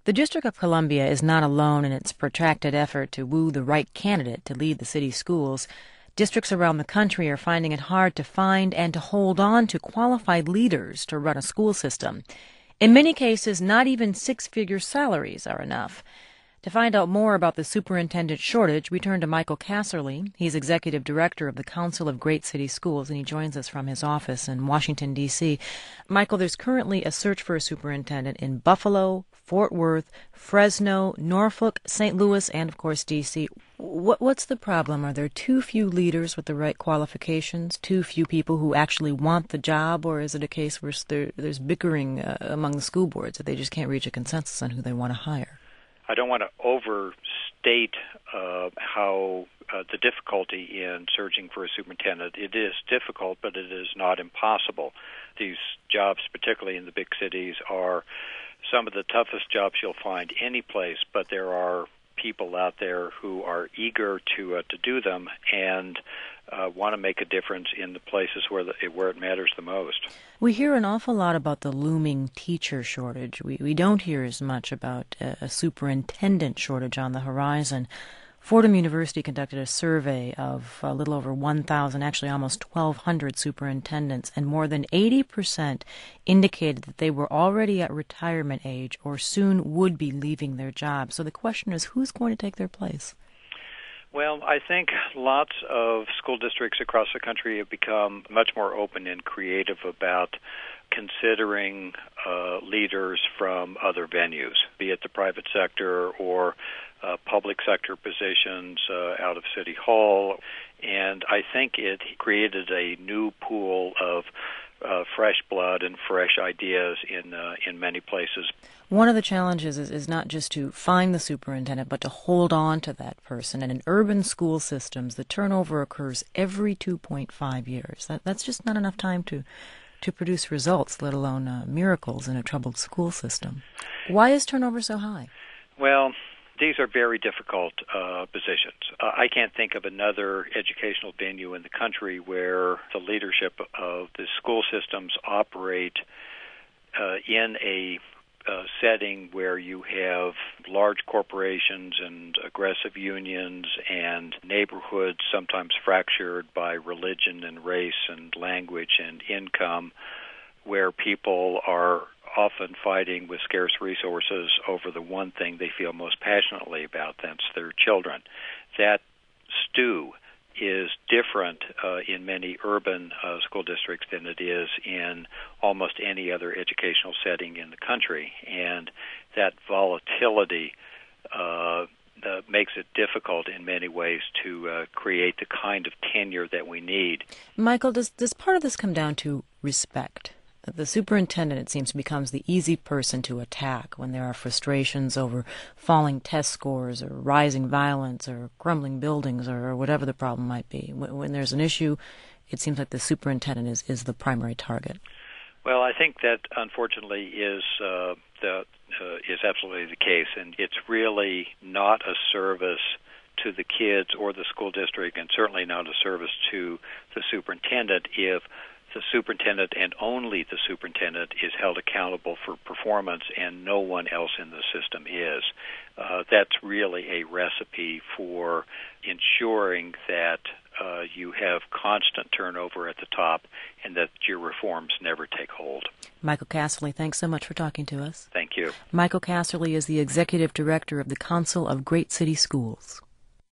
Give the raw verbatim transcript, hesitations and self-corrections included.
The District of Columbia is not alone in its protracted effort to woo the right candidate to lead the city's schools. Districts around the country are finding it hard to find and to hold on to qualified leaders to run a school system. In many cases, not even six-figure salaries are enough. To find out more about the superintendent shortage, we turn to Michael Casserly. He's executive director of the Council of Great City Schools, and he joins us from his office in Washington, D C Michael, there's currently a search for a superintendent in Buffalo, Fort Worth, Fresno, Norfolk, Saint Louis, and, of course, D C What, what's the problem? Are there too few leaders with the right qualifications, too few people who actually want the job, or is it a case where there, there's bickering uh, among the school boards that they just can't reach a consensus on who they want to hire? I don't want to overstate uh, how uh, the difficulty in searching for a superintendent. It is difficult, but it is not impossible. These jobs, particularly in the big cities, are some of the toughest jobs you'll find any place, but there are people out there who are eager to uh, to do them and uh, want to make a difference in the places where the, where it matters the most. We hear an awful lot about the looming teacher shortage. We we don't hear as much about a, a superintendent shortage on the horizon. Fordham University conducted a survey of a little over one thousand, actually almost twelve hundred superintendents, and more than eighty percent indicated that they were already at retirement age or soon would be leaving their jobs. So the question is, who's going to take their place? Well, I think lots of school districts across the country have become much more open and creative about considering uh, leaders from other venues, be it the private sector or uh, public sector positions uh, out of City Hall. And I think it created a new pool of uh, fresh blood and fresh ideas in uh, in many places. One of the challenges is, is not just to find the superintendent, but to hold on to that person. And in urban school systems, the turnover occurs every two point five years. That, that's just not enough time to, to produce results, let alone uh, miracles in a troubled school system. Why is turnover so high? Well, these are very difficult uh, positions. Uh, I can't think of another educational venue in the country where the leadership of the school systems operate uh, in a Uh, setting where you have large corporations and aggressive unions and neighborhoods sometimes fractured by religion and race and language and income, where people are often fighting with scarce resources over the one thing they feel most passionately about, that's their children. That stew is different uh, in many urban uh, school districts than it is in almost any other educational setting in the country. And that volatility uh, uh, makes it difficult in many ways to uh, create the kind of tenure that we need. Michael, does, does part of this come down to respect? The superintendent, it seems, becomes the easy person to attack when there are frustrations over falling test scores or rising violence or crumbling buildings or whatever the problem might be. When, when there's an issue, it seems like the superintendent is, is the primary target. Well, I think that, unfortunately, is uh, the, uh, is absolutely the case, and it's really not a service to the kids or the school district, and certainly not a service to the superintendent if the superintendent and only the superintendent is held accountable for performance and no one else in the system is. Uh, that's really a recipe for ensuring that uh, you have constant turnover at the top and that your reforms never take hold. Michael Casserly, thanks so much for talking to us. Thank you. Michael Casserly is the executive director of the Council of Great City Schools.